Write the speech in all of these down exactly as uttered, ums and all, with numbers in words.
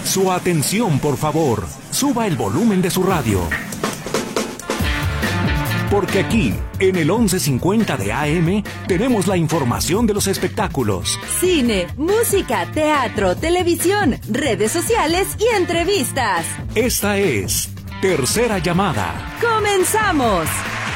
Su atención, por favor. Suba el volumen de su radio. Porque aquí, en el once cincuenta de A M, tenemos la información de los espectáculos. Cine, música, teatro, televisión, redes sociales y entrevistas. Esta es Tercera Llamada. ¡Comenzamos!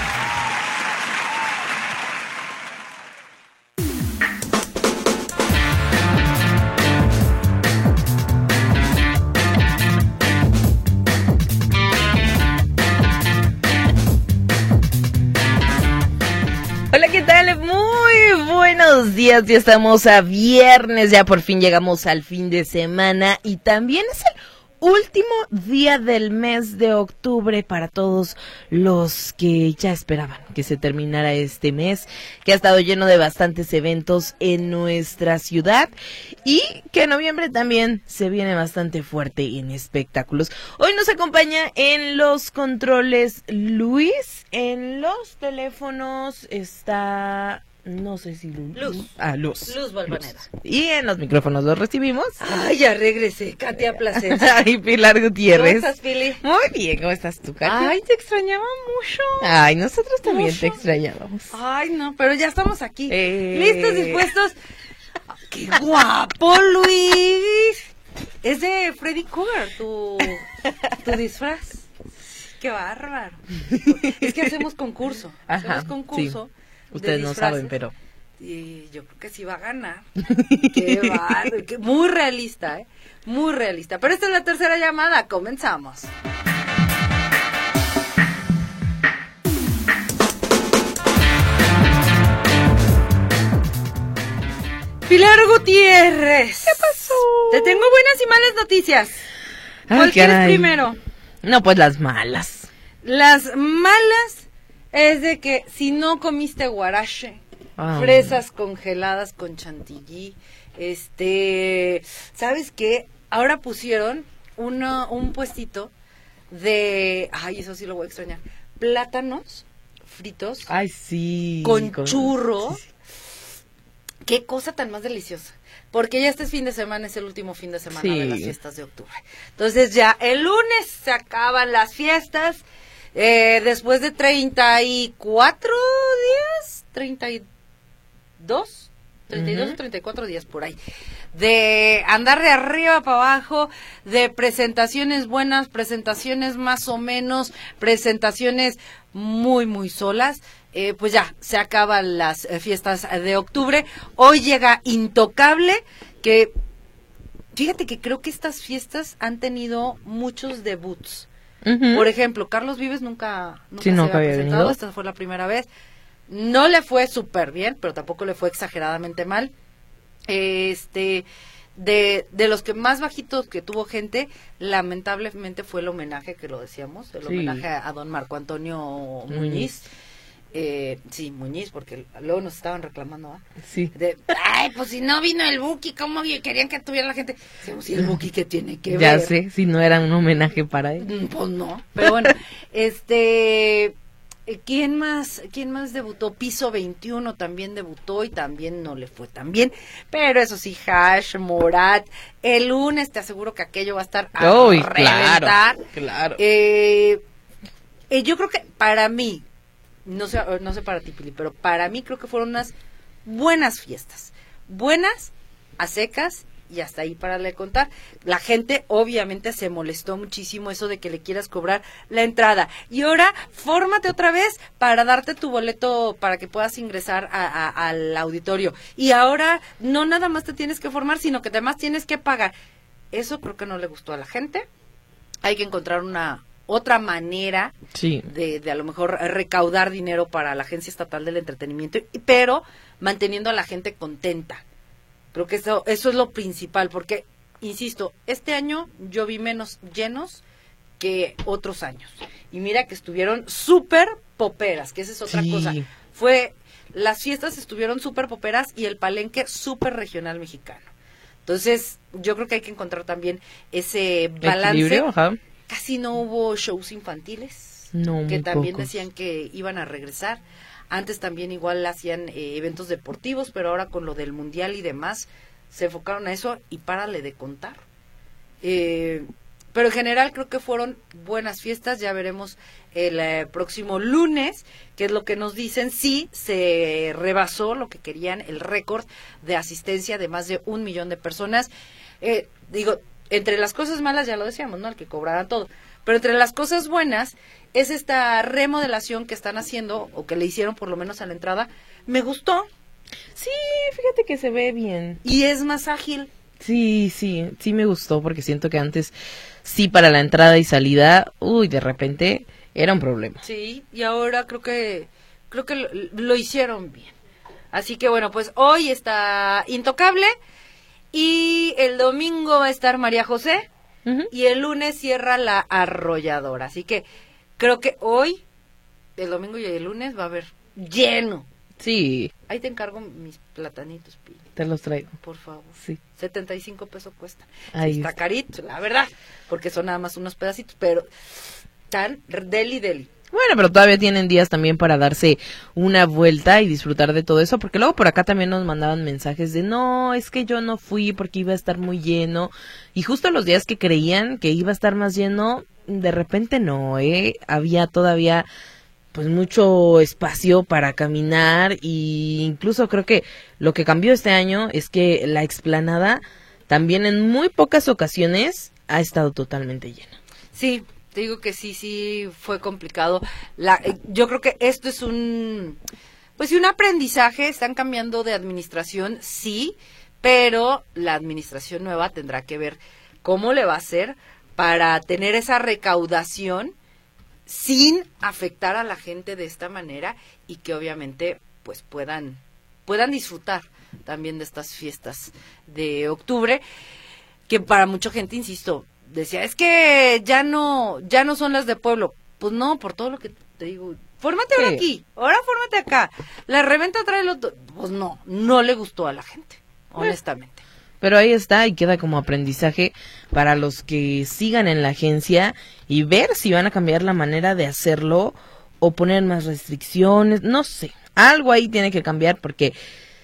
Hola, ¿qué tal? Muy buenos días, ya estamos a viernes, ya por fin llegamos al fin de semana y también es el último día del mes de octubre para todos los que ya esperaban que se terminara este mes, que ha estado lleno de bastantes eventos en nuestra ciudad y que en noviembre también se viene bastante fuerte en espectáculos. Hoy nos acompaña en los controles Luis, en los teléfonos está... No sé si Luz. Luz. Ah, Luz. Luz Valvanera. Luz. Y en los micrófonos los recibimos. Ay, ya regresé. Katia Plasencia. Ay, Pilar Gutiérrez. ¿Cómo estás, Pili? Muy bien, ¿cómo estás tú, Katia? Ay, te extrañaba mucho. Ay, nosotros también Mucho. te extrañábamos. Ay, no, pero ya estamos aquí. Eh. Listos, dispuestos. ¡Qué guapo, Luis! Es de Freddy Krueger, tu, tu disfraz. ¡Qué bárbaro! Es que hacemos concurso. Ajá, hacemos concurso. sí. Ustedes de no saben, disfraces. pero... Y yo creo que sí va a ganar. Qué bárbaro, qué- muy realista, ¿eh? Muy realista. Pero esta es la tercera llamada, comenzamos. Pilar Gutiérrez. ¿Qué pasó? Te tengo buenas y malas noticias. ¿Cuál Ay, quieres caray. primero? No, pues las malas. Las malas es de que si no comiste guarache, Ah. fresas congeladas con chantilly, este, ¿sabes qué? Ahora pusieron uno, un puestito de, ay, eso sí lo voy a extrañar, plátanos fritos Ay, sí. con churro. sí, sí. Qué cosa tan más deliciosa. Porque ya este fin de semana es el último fin de semana Sí. de las fiestas de octubre. Entonces ya el lunes se acaban las fiestas. Eh, después de treinta y cuatro días, treinta y dos, treinta y dos Ujú. o treinta y cuatro días por ahí, de andar de arriba para abajo, de presentaciones buenas, presentaciones más o menos, presentaciones muy, muy solas. Eh, pues ya, se acaban las eh, fiestas de octubre. Hoy llega Intocable, que fíjate que creo que estas fiestas han tenido muchos debuts. Ujú. Por ejemplo, Carlos Vives nunca, nunca Sí, se nunca había había presentado, venido. esta fue la primera vez. No le fue súper bien, pero tampoco le fue exageradamente mal. Este, de, de los que más bajitos que tuvo gente, lamentablemente fue el homenaje que lo decíamos, el Sí. homenaje a, a don Marco Antonio Muñiz. Eh, sí, Muñiz, porque luego nos estaban reclamando, ¿ah? Sí. De, ay, pues si no vino el Buki, ¿cómo querían que tuviera la gente? Decíamos, ¿y el Buki qué tiene que Ya ver? sé, si no era un homenaje para él. Mm, Pues no, pero bueno, este, eh, ¿quién más, quién más debutó? Piso veintiuno también debutó y también no le fue tan bien, pero eso sí, Hash, Morat, el lunes te aseguro que aquello va a estar a Uy, reventar. claro, claro. Eh, eh, yo creo que para mí, no sé, no sé para ti, Pili, pero para mí creo que fueron unas buenas fiestas, buenas, a secas, y hasta ahí para le contar. La gente obviamente se molestó muchísimo eso de que le quieras cobrar la entrada. Y ahora, fórmate otra vez para darte tu boleto para que puedas ingresar a, a, al auditorio. Y ahora no nada más te tienes que formar, sino que además tienes que pagar. Eso creo que no le gustó a la gente. Hay que encontrar una otra manera Sí. de, de a lo mejor recaudar dinero para la Agencia Estatal del Entretenimiento, y- pero manteniendo a la gente contenta. Creo que eso eso es lo principal, porque, insisto, este año yo vi menos llenos que otros años. Y mira que estuvieron súper poperas, que esa es otra Sí. cosa. Fue, las fiestas estuvieron súper poperas y el palenque súper regional mexicano. Entonces, yo creo que hay que encontrar también ese balance. Equilibrio, ajá. Casi no hubo shows infantiles, No, que muy también pocos. decían que iban a regresar. Antes también igual hacían eh, eventos deportivos, pero ahora con lo del mundial y demás, se enfocaron a eso y párale de contar. Eh, pero en general creo que fueron buenas fiestas. Ya veremos el eh, próximo lunes qué es lo que nos dicen, si se rebasó lo que querían, el récord de asistencia de más de un millón de personas. Eh, digo, entre las cosas malas, ya lo decíamos, ¿no? El que cobraran todo. Pero entre las cosas buenas es esta remodelación que están haciendo, o que le hicieron por lo menos a la entrada. Me gustó. Sí, fíjate que se ve bien. Y es más ágil. Sí, sí, sí me gustó, porque siento que antes, sí, para la entrada y salida, uy, de repente era un problema. Sí, y ahora creo que creo que lo, lo hicieron bien. Así que bueno, pues hoy está Intocable, y el domingo va a estar María José, uh-huh. y el lunes cierra La Arrolladora. Así que creo que hoy, el domingo y el lunes va a haber lleno. Sí. Ahí te encargo mis platanitos, Pili. Te los traigo. Por favor. Sí. setenta y cinco pesos cuestan. Ahí sí, está, está carito, la verdad, porque son nada más unos pedacitos, pero tan deli deli. Bueno, pero todavía tienen días también para darse una vuelta y disfrutar de todo eso, porque luego por acá también nos mandaban mensajes de no, es que yo no fui porque iba a estar muy lleno, y justo los días que creían que iba a estar más lleno, de repente no, ¿eh? Había todavía pues mucho espacio para caminar, y incluso creo que lo que cambió este año es que la explanada también en muy pocas ocasiones ha estado totalmente llena. Sí, te digo que sí, sí fue complicado. La, yo creo que esto es un, pues sí, un aprendizaje. Están cambiando de administración, sí, pero la administración nueva tendrá que ver cómo le va a hacer para tener esa recaudación sin afectar a la gente de esta manera, y que obviamente pues puedan puedan disfrutar también de estas fiestas de octubre, que para mucha gente, insisto, decía, es que ya no ya no son las de pueblo. Pues no, por todo lo que te digo, fórmate ahora aquí, ahora fórmate acá. La reventa trae los do- pues no, no le gustó a la gente, honestamente. Pero ahí está, y queda como aprendizaje para los que sigan en la agencia, y ver si van a cambiar la manera de hacerlo o poner más restricciones, no sé. Algo ahí tiene que cambiar, porque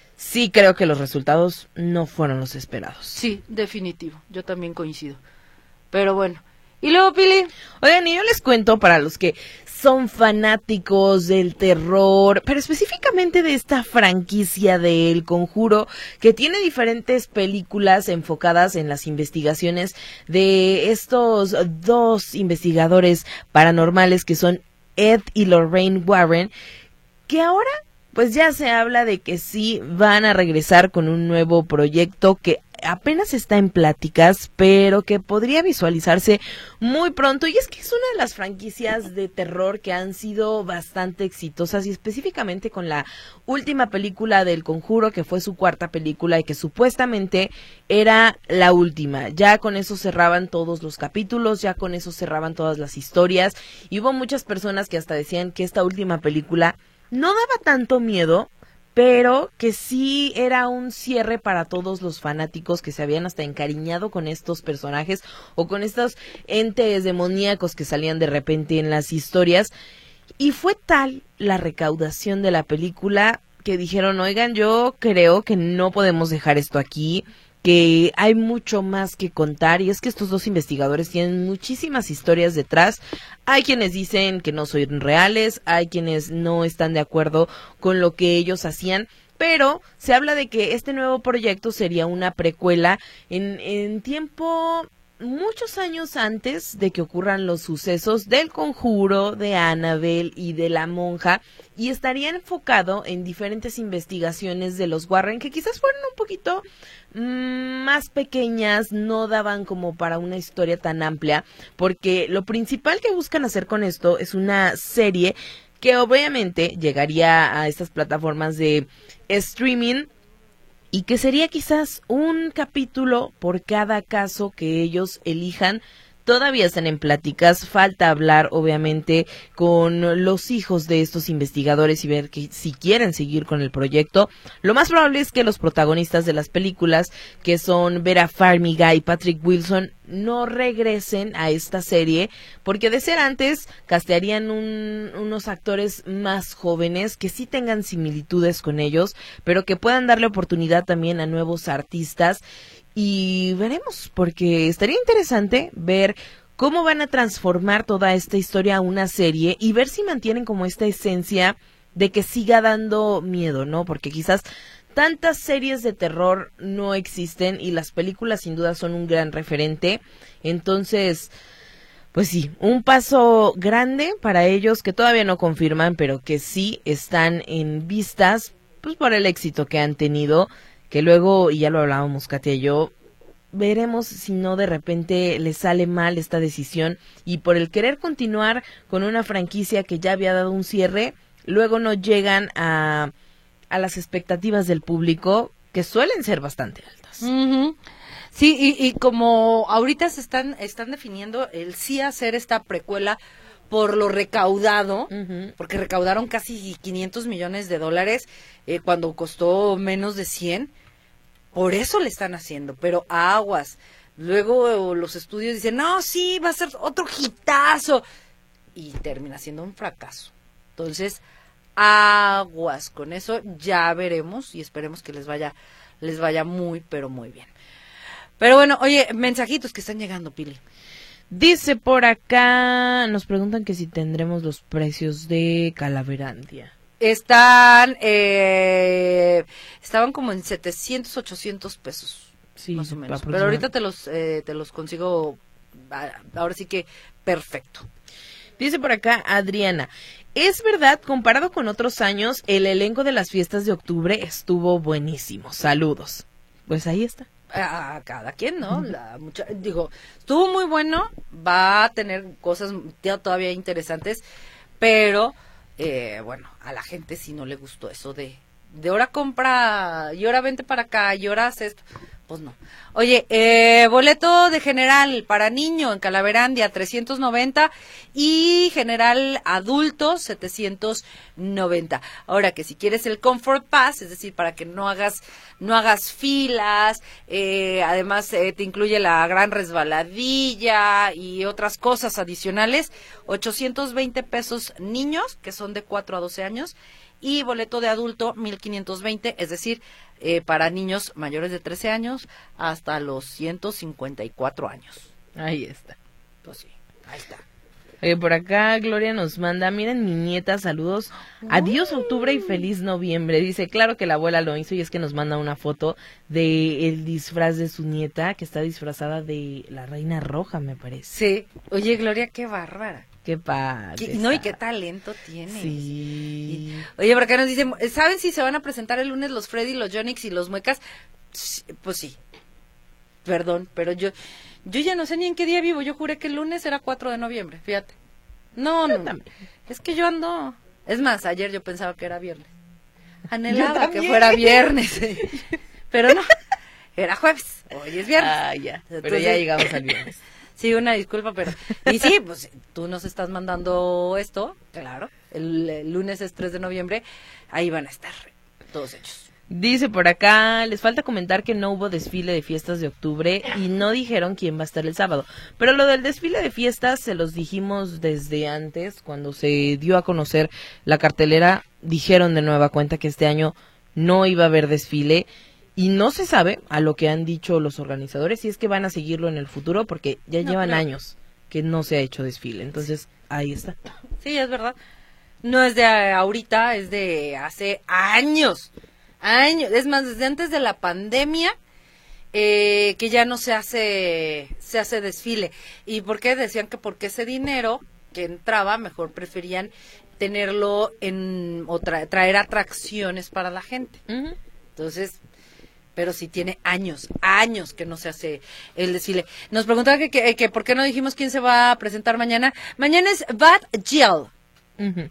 sí creo que los resultados no fueron los esperados. Sí, definitivo, yo también coincido. Pero bueno, y luego, Pili. Oigan, y yo les cuento, para los que son fanáticos del terror, pero específicamente de esta franquicia de El Conjuro, que tiene diferentes películas enfocadas en las investigaciones de estos dos investigadores paranormales que son Ed y Lorraine Warren, que ahora pues ya se habla de que sí van a regresar con un nuevo proyecto que apenas está en pláticas, pero que podría visualizarse muy pronto. Y es que es una de las franquicias de terror que han sido bastante exitosas, y específicamente con la última película del Conjuro, que fue su cuarta película y que supuestamente era la última. Ya con eso cerraban todos los capítulos, ya con eso cerraban todas las historias, y hubo muchas personas que hasta decían que esta última película no daba tanto miedo, pero que sí era un cierre para todos los fanáticos que se habían hasta encariñado con estos personajes o con estos entes demoníacos que salían de repente en las historias. Y fue tal la recaudación de la película que dijeron, oigan, yo creo que no podemos dejar esto aquí, que hay mucho más que contar, y es que estos dos investigadores tienen muchísimas historias detrás. Hay quienes dicen que no son reales, hay quienes no están de acuerdo con lo que ellos hacían, pero se habla de que este nuevo proyecto sería una precuela en, en tiempo muchos años antes de que ocurran los sucesos del Conjuro, de Annabelle y de la monja, y estaría enfocado en diferentes investigaciones de los Warren, que quizás fueran un poquito mmm, más pequeñas, no daban como para una historia tan amplia, porque lo principal que buscan hacer con esto es una serie que obviamente llegaría a estas plataformas de streaming, y que sería quizás un capítulo por cada caso que ellos elijan. Todavía están en pláticas, falta hablar obviamente con los hijos de estos investigadores y ver que si quieren seguir con el proyecto. Lo más probable es que los protagonistas de las películas, que son Vera Farmiga y Patrick Wilson, no regresen a esta serie, porque de ser antes castearían un, unos actores más jóvenes que sí tengan similitudes con ellos, pero que puedan darle oportunidad también a nuevos artistas. y veremos, porque estaría interesante ver cómo van a transformar toda esta historia a una serie y ver si mantienen como esta esencia de que siga dando miedo, ¿no? Porque quizás tantas series de terror no existen y las películas sin duda son un gran referente. Entonces, pues sí, un paso grande para ellos que todavía no confirman, pero que sí están en vistas, pues por el éxito que han tenido, que luego, y ya lo hablábamos Katia y yo, veremos si no de repente les sale mal esta decisión y por el querer continuar con una franquicia que ya había dado un cierre, luego no llegan a, a las expectativas del público, que suelen ser bastante altas. Uh-huh. Sí, y, y como ahorita se están, están definiendo el sí hacer esta precuela por lo recaudado, uh-huh. porque recaudaron casi quinientos millones de dólares eh, cuando costó menos de cien. Por eso le están haciendo, pero aguas. Luego los estudios dicen, no, sí, va a ser otro hitazo. Y termina siendo un fracaso. Entonces, aguas con eso, ya veremos y esperemos que les vaya, les vaya muy, pero muy bien. Pero bueno, oye, mensajitos que están llegando, Pili. Dice por acá, nos preguntan que si tendremos los precios de Calaverandia. Están, eh, estaban como en setecientos, ochocientos pesos, sí, más o menos. Pero ahorita te los, eh, te los consigo, ahora sí que perfecto. Dice por acá Adriana, es verdad, comparado con otros años, el elenco de las fiestas de octubre estuvo buenísimo. Saludos. Pues ahí está. A cada quien, ¿no? La mucha, digo, estuvo muy bueno, va a tener cosas todavía interesantes, pero... Eh, bueno, a la gente sí no le gustó eso de, de ahora compra, y ahora vente para acá, y ahora haz esto. Pues no. Oye, eh, boleto de general para niño en Calaverandia, trescientos noventa, y general adulto, setecientos noventa. Ahora que si quieres el Comfort Pass, es decir, para que no hagas, no hagas filas, eh, además eh, te incluye la gran resbaladilla y otras cosas adicionales, ochocientos veinte pesos niños, que son de cuatro a doce años, y boleto de adulto, mil quinientos veinte, es decir, eh, para niños mayores de trece años hasta los ciento cincuenta y cuatro años. Ahí está. Pues sí, ahí está. Eh, por acá Gloria nos manda, miren mi nieta, saludos, adiós octubre y feliz noviembre. Dice, claro que la abuela lo hizo y es que nos manda una foto de el disfraz de su nieta que está disfrazada de la Reina Roja, me parece. Sí, oye Gloria, qué bárbara. Qué padre. ¿Qué, no, y qué talento tienes. Sí. Y, oye, por acá nos dicen, ¿saben si se van a presentar el lunes los Freddy, los Yonix y los Muecas? Pues sí. Perdón, pero yo yo ya no sé ni en qué día vivo. Yo juré que el lunes era cuatro de noviembre, fíjate. No, no, no. Es que yo ando... Es más, ayer yo pensaba que era viernes. Anhelaba que fuera viernes. Pero no, era jueves. Hoy es viernes. Ah, ya. Pero Entonces, ya llegamos al viernes. Sí, una disculpa, pero... Y sí, pues tú nos estás mandando esto, claro. El, el lunes es tres de noviembre, ahí van a estar todos hechos. Dice por acá, les falta comentar que no hubo desfile de fiestas de octubre y no dijeron quién va a estar el sábado. Pero lo del desfile de fiestas se los dijimos desde antes, cuando se dio a conocer la cartelera, dijeron de nueva cuenta que este año no iba a haber desfile. Y no se sabe, a lo que han dicho los organizadores, si es que van a seguirlo en el futuro, porque ya no, llevan no. años que no se ha hecho desfile. Entonces, ahí está. Sí, es verdad. No es de ahorita, es de hace años. Años. Es más, desde antes de la pandemia, eh, que ya no se hace, se hace desfile. ¿Y por qué? Decían que porque ese dinero que entraba, mejor preferían tenerlo en, o tra- traer atracciones para la gente. Uh-huh. Entonces... pero sí tiene años, años que no se hace el desfile. Nos preguntaba que, que, que por qué no dijimos quién se va a presentar mañana. Mañana es Bad Gyal. Uh-huh.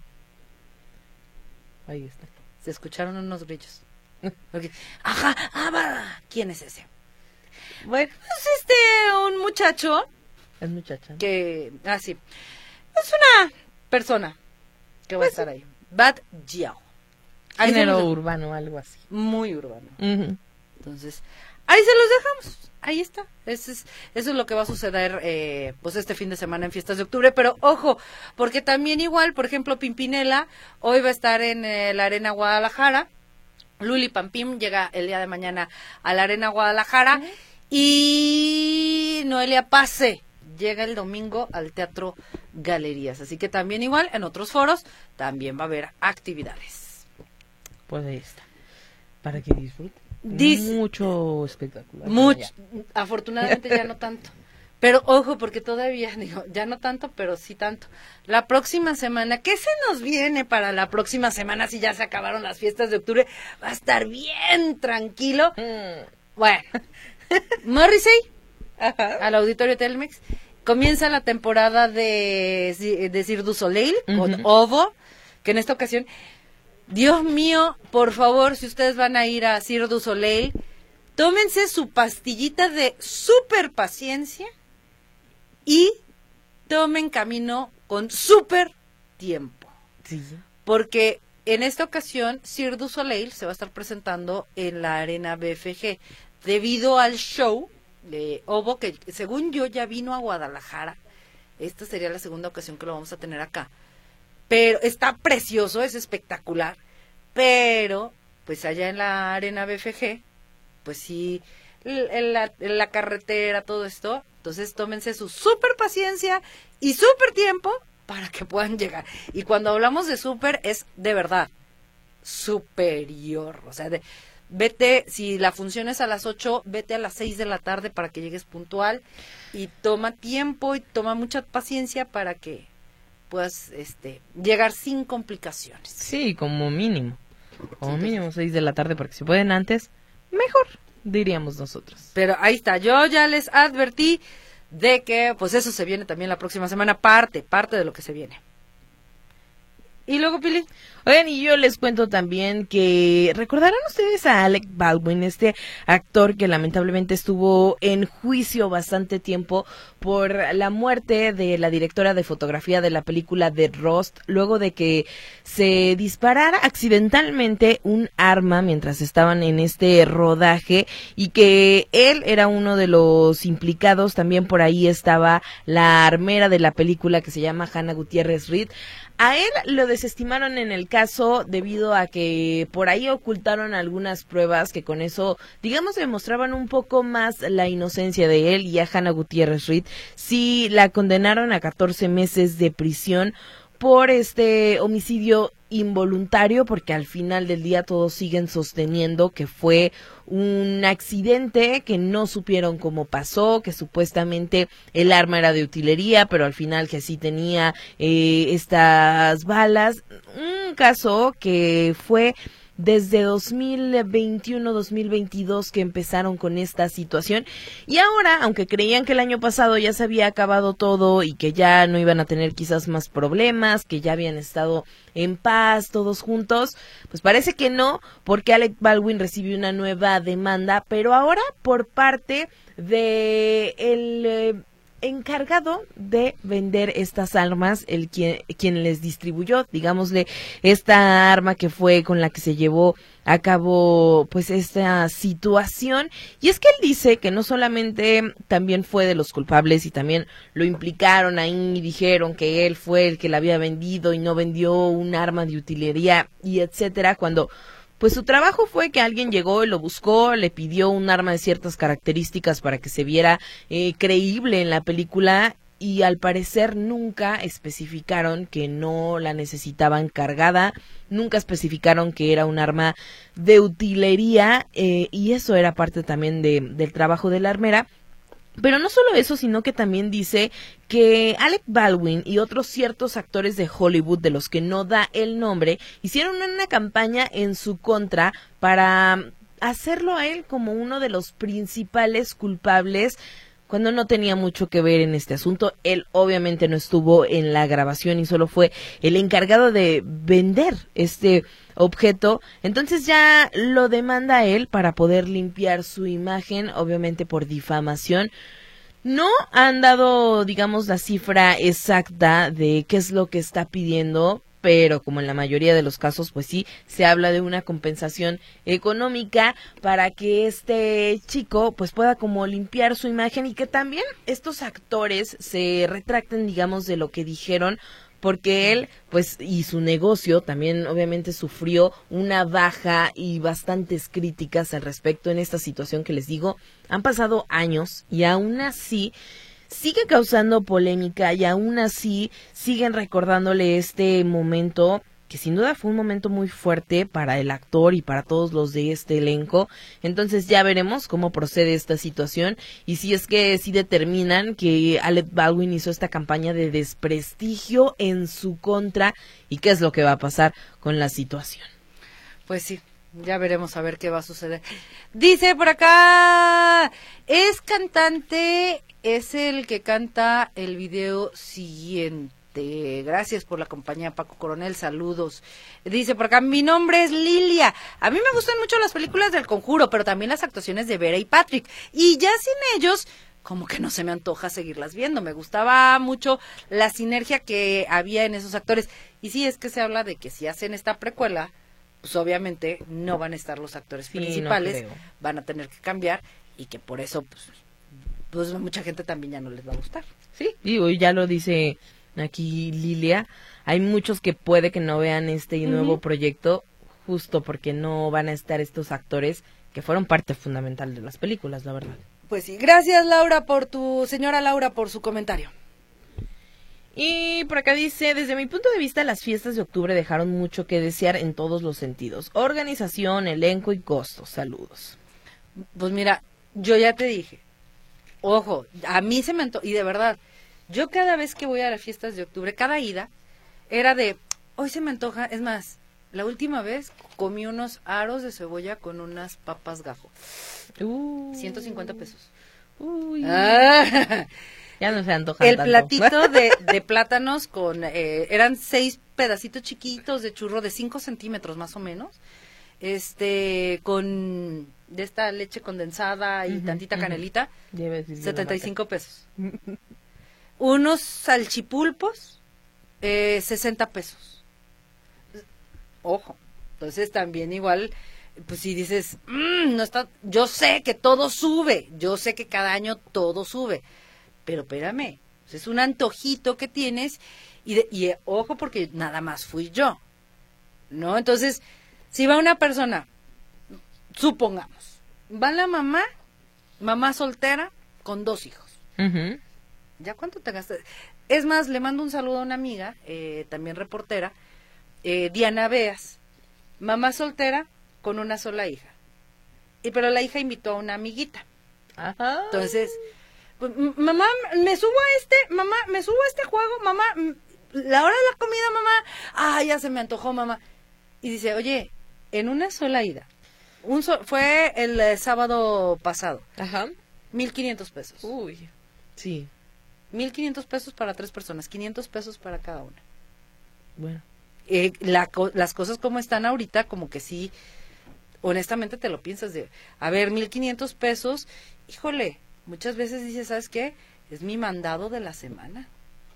Ahí está. Se escucharon unos grillos. Okay. Ajá, ah, ¿quién es ese? Bueno, es este, un muchacho. Es muchacha. Que, ah, sí. Es una persona que va pues, a estar ahí. Bad Gyal. Género urbano, algo así. Muy urbano. Uh-huh. Entonces, ahí se los dejamos, ahí está, eso es, eso es lo que va a suceder eh, pues este fin de semana en Fiestas de Octubre, pero ojo, porque también igual, por ejemplo, Pimpinela, hoy va a estar en eh, la Arena Guadalajara, Luli Pampín llega el día de mañana a la Arena Guadalajara, uh-huh. Y Noelia Pase llega el domingo al Teatro Galerías. Así que también igual en otros foros también va a haber actividades. Pues ahí está. Para que disfruten. Dice, mucho espectacular. Mucho. Afortunadamente ya no tanto. Pero ojo, porque todavía, digo, ya no tanto, pero sí tanto. La próxima semana, ¿qué se nos viene para la próxima semana si ya se acabaron las fiestas de octubre? Va a estar bien tranquilo. Mm. Bueno, Morrissey, Ajá. al Auditorio Telmex, comienza la temporada de, de Cirque du Soleil, uh-huh. con Ovo, que en esta ocasión, Dios mío, por favor, si ustedes van a ir a Cirque du Soleil, tómense su pastillita de super paciencia y tomen camino con súper tiempo. Sí. Porque en esta ocasión Cirque du Soleil se va a estar presentando en la Arena B F G debido al show de Ovo, que según yo ya vino a Guadalajara. Esta sería la segunda ocasión que lo vamos a tener acá. Pero está precioso, es espectacular. Pero, pues allá en la Arena B F G, pues sí, en la, en la carretera, todo esto. Entonces tómense su súper paciencia y súper tiempo para que puedan llegar. Y cuando hablamos de súper, es de verdad superior. O sea, de, vete, si la función es a las ocho, vete a las seis de la tarde para que llegues puntual. Y toma tiempo y toma mucha paciencia para que puedas este, llegar sin complicaciones. Sí, como mínimo. Como Sí, mínimo seis de la tarde, porque si pueden antes, mejor, diríamos nosotros. Pero ahí está, yo ya les advertí de que pues eso se viene también la próxima semana, parte, parte de lo que se viene. Y luego, Pili. Oigan, y yo les cuento también que recordarán ustedes a Alec Baldwin, este actor que lamentablemente estuvo en juicio bastante tiempo por la muerte de la directora de fotografía de la película The Rust, luego de que se disparara accidentalmente un arma mientras estaban en este rodaje y que él era uno de los implicados. También por ahí estaba la armera de la película, que se llama Hannah Gutiérrez Reed. A él lo desestimaron en el caso debido a que por ahí ocultaron algunas pruebas que con eso, digamos, demostraban un poco más la inocencia de él, y a Hannah Gutiérrez Reed sí la condenaron a catorce meses de prisión por este homicidio involuntario, porque al final del día todos siguen sosteniendo que fue un accidente, que no supieron cómo pasó, que supuestamente el arma era de utilería, pero al final que sí tenía eh, estas balas. Un caso que fue desde dos mil veintiuno, dos mil veintidós que empezaron con esta situación, y ahora, aunque creían que el año pasado ya se había acabado todo y que ya no iban a tener quizás más problemas, que ya habían estado en paz todos juntos, pues parece que no, porque Alec Baldwin recibió una nueva demanda, pero ahora por parte de el eh, encargado de vender estas armas, el quien, quien les distribuyó, digámosle, esta arma que fue con la que se llevó a cabo pues esta situación. Y es que él dice que no solamente también fue de los culpables y también lo implicaron ahí y dijeron que él fue el que la había vendido y no vendió un arma de utilería y etcétera, cuando pues su trabajo fue que alguien llegó y lo buscó, le pidió un arma de ciertas características para que se viera eh, creíble en la película, y al parecer nunca especificaron que no la necesitaban cargada, nunca especificaron que era un arma de utilería, eh, y eso era parte también de, del trabajo de la armera. Pero no solo eso, sino que también dice que Alec Baldwin y otros ciertos actores de Hollywood, de los que no da el nombre, hicieron una campaña en su contra para hacerlo a él como uno de los principales culpables, cuando no tenía mucho que ver en este asunto. Él obviamente no estuvo en la grabación y solo fue el encargado de vender este objeto. Entonces ya lo demanda él para poder limpiar su imagen, obviamente por difamación. No han dado, digamos, la cifra exacta de qué es lo que está pidiendo, pero como en la mayoría de los casos, pues sí, se habla de una compensación económica para que este chico pues pueda como limpiar su imagen, y que también estos actores se retracten, digamos, de lo que dijeron, porque él, pues, y su negocio también obviamente sufrió una baja y bastantes críticas al respecto en esta situación que les digo. Han pasado años y aún así sigue causando polémica y aún así siguen recordándole este momento que sin duda fue un momento muy fuerte para el actor y para todos los de este elenco. Entonces ya veremos cómo procede esta situación y si es que sí determinan que Alec Baldwin hizo esta campaña de desprestigio en su contra y qué es lo que va a pasar con la situación. Pues sí, ya veremos a ver qué va a suceder. Dice por acá, es cantante, es el que canta el video siguiente. Gracias por la compañía, Paco Coronel, saludos. Dice por acá, mi nombre es Lilia. A mí me gustan mucho las películas del Conjuro, pero también las actuaciones de Vera y Patrick. Y ya sin ellos, como que no se me antoja seguirlas viendo. Me gustaba mucho la sinergia que había en esos actores. Y sí, es que se habla de que si hacen esta precuela, pues obviamente no van a estar los actores Sí, principales, no creo. van a tener que cambiar y que por eso, pues, pues mucha gente también ya no les va a gustar. Sí, digo, ya lo dice aquí Lilia, hay muchos que puede que no vean este Ujú. nuevo proyecto justo porque no van a estar estos actores que fueron parte fundamental de las películas, la verdad. Pues sí, gracias Laura por tu, señora Laura, por su comentario. Y por acá dice, desde mi punto de vista las fiestas de octubre dejaron mucho que desear en todos los sentidos, organización, elenco y costos, saludos. Pues mira, yo ya te dije, ojo, a mí se me antojó, y de verdad, yo cada vez que voy a las fiestas de octubre, cada ida, era de, hoy se me antoja, es más, la última vez comí unos aros de cebolla con unas papas gajo, Uh, ciento cincuenta pesos. Uy, Ah, ya no se antojan el tanto. platito de, de plátanos con, eh, eran seis pedacitos chiquitos de churro de cinco centímetros más o menos, este, con de esta leche condensada y Ujú, tantita ujú. canelita, Ya iba a decir yo la setenta y marca. cinco pesos. Unos salchipulpos, eh, sesenta pesos. Ojo, entonces también igual, pues si dices, "Mm, no está, yo sé que todo sube, yo sé que cada año todo sube, pero espérame, pues es un antojito que tienes y, de- y eh, ojo porque nada más fui yo, ¿no? Entonces, si va una persona, supongamos, va la mamá, mamá soltera con dos hijos. Ujú. ¿Ya cuánto te gastas? Es más, le mando un saludo a una amiga, eh, también reportera, eh, Diana Beas, mamá soltera con una sola hija. Y pero la hija invitó a una amiguita. Ajá. Entonces, pues, m- mamá, me subo a este, mamá, me subo a este juego, mamá, m- la hora de la comida, mamá, ah, ya se me antojó, mamá. Y dice, oye, en una sola ida, un so- fue el eh, sábado pasado, Ajá. mil quinientos pesos. Uy, sí, Mil quinientos pesos para tres personas, quinientos pesos para cada una. bueno. Eh, la co- las cosas como están ahorita, como que sí, honestamente te lo piensas de, a ver, mil quinientos pesos, híjole, muchas veces dices, ¿sabes qué? Es mi mandado de la semana.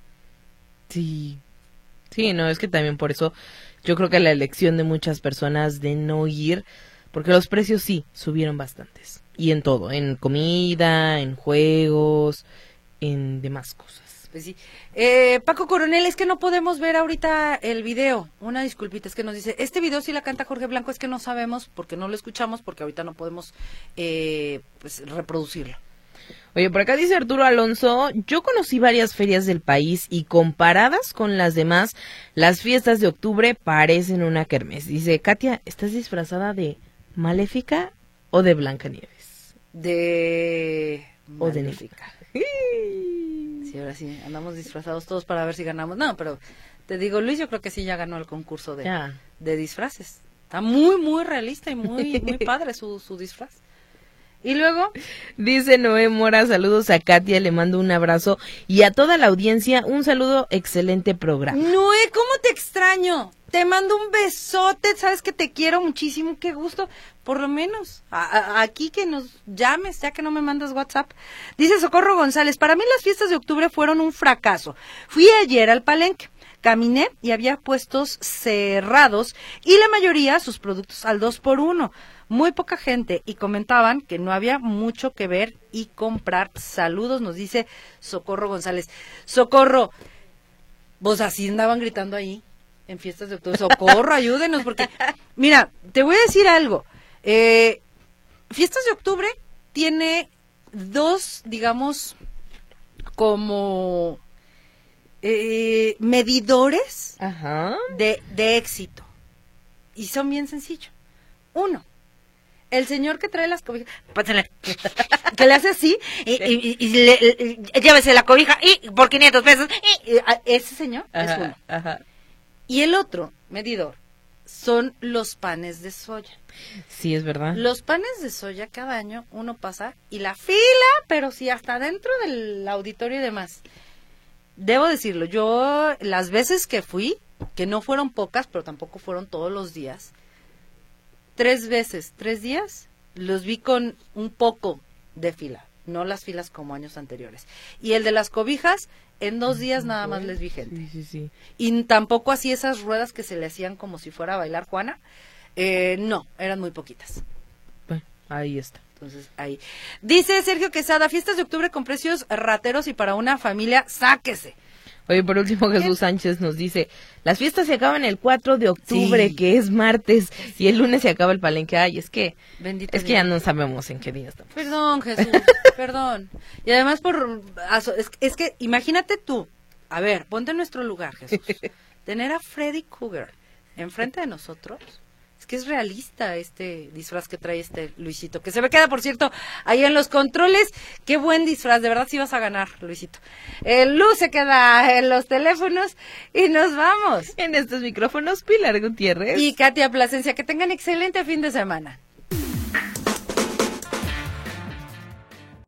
Sí. Sí, no, es que también por eso yo creo que la elección de muchas personas de no ir, porque los precios sí subieron bastantes. Y en todo, en comida, en juegos, en demás cosas. Pues sí. Eh, Paco Coronel, es que no podemos ver ahorita el video. Una disculpita, es que nos dice, este video sí la canta Jorge Blanco, es que no sabemos porque no lo escuchamos, porque ahorita no podemos eh, pues reproducirlo. Oye, por acá dice Arturo Alonso, yo conocí varias ferias del país y comparadas con las demás, las fiestas de octubre parecen una kermés. Dice, Katia, ¿estás disfrazada de Maléfica o de Blancanieves? De... O de Maléfica. Sí, ahora sí, andamos disfrazados todos para ver si ganamos. No, pero te digo, Luis, yo creo que sí ya ganó el concurso de, Ya. de disfraces. Está muy, muy realista y muy, muy padre su, su disfraz. Y luego, Dice Noé Mora, saludos a Katia, le mando un abrazo y a toda la audiencia un saludo, excelente programa. Noé, ¿cómo te extraño? Te mando un besote, sabes que te quiero muchísimo, qué gusto, por lo menos, a- a- aquí que nos llames, ya que no me mandas WhatsApp. Dice Socorro González, para mí las fiestas de octubre fueron un fracaso. Fui ayer al Palenque, caminé y había puestos cerrados y la mayoría sus productos al dos por uno. Muy poca gente y comentaban que no había mucho que ver y comprar. Saludos, nos dice Socorro González. Socorro, Pues así andaban gritando ahí, en fiestas de octubre. Socorro, ayúdenos, porque, mira, te voy a decir algo. Eh, fiestas de octubre tiene dos, digamos, como eh, medidores Ajá. de, de éxito. Y son bien sencillos. Uno, el señor que trae las cobijas, pásale, que le hace así, y, y, y, y le, le- llévese la cobija, y por quinientos pesos, y, y a- ese señor es Ajá, uno. ajá. Y el otro medidor son los panes de soya. Sí, es verdad. Los panes de soya cada año uno pasa y la fila, pero sí hasta dentro del auditorio y demás. Debo decirlo, yo las veces que fui, que no fueron pocas, pero tampoco fueron todos los días, tres veces, tres días, los vi con un poco de fila, no las filas como años anteriores. Y el de las cobijas, en dos días nada más les vi gente. Sí, sí, sí. Y tampoco así esas ruedas que se le hacían como si fuera a bailar Juana, eh, no, eran muy poquitas. Bueno, ahí está. Entonces, ahí. Dice Sergio Quesada, fiestas de octubre con precios rateros y para una familia, sáquese. Oye, por último, Jesús Sánchez nos dice, las fiestas se acaban el cuatro de octubre, Sí. que es martes, y el lunes se acaba el palenque. Ay, es que, Bendito es que Dios. ya no sabemos en qué día estamos. Perdón, Jesús, perdón. Y además por... aso- Es, es que imagínate tú, a ver, ponte en nuestro lugar, Jesús. Tener a Freddy Krueger enfrente de nosotros. Es que es realista este disfraz que trae este Luisito. Que se me queda, por cierto, ahí en los controles. Qué buen disfraz, de verdad sí vas a ganar, Luisito. El Luz se queda en los teléfonos y nos vamos. En estos micrófonos, Pilar Gutiérrez. Y Katia Plasencia, que tengan excelente fin de semana.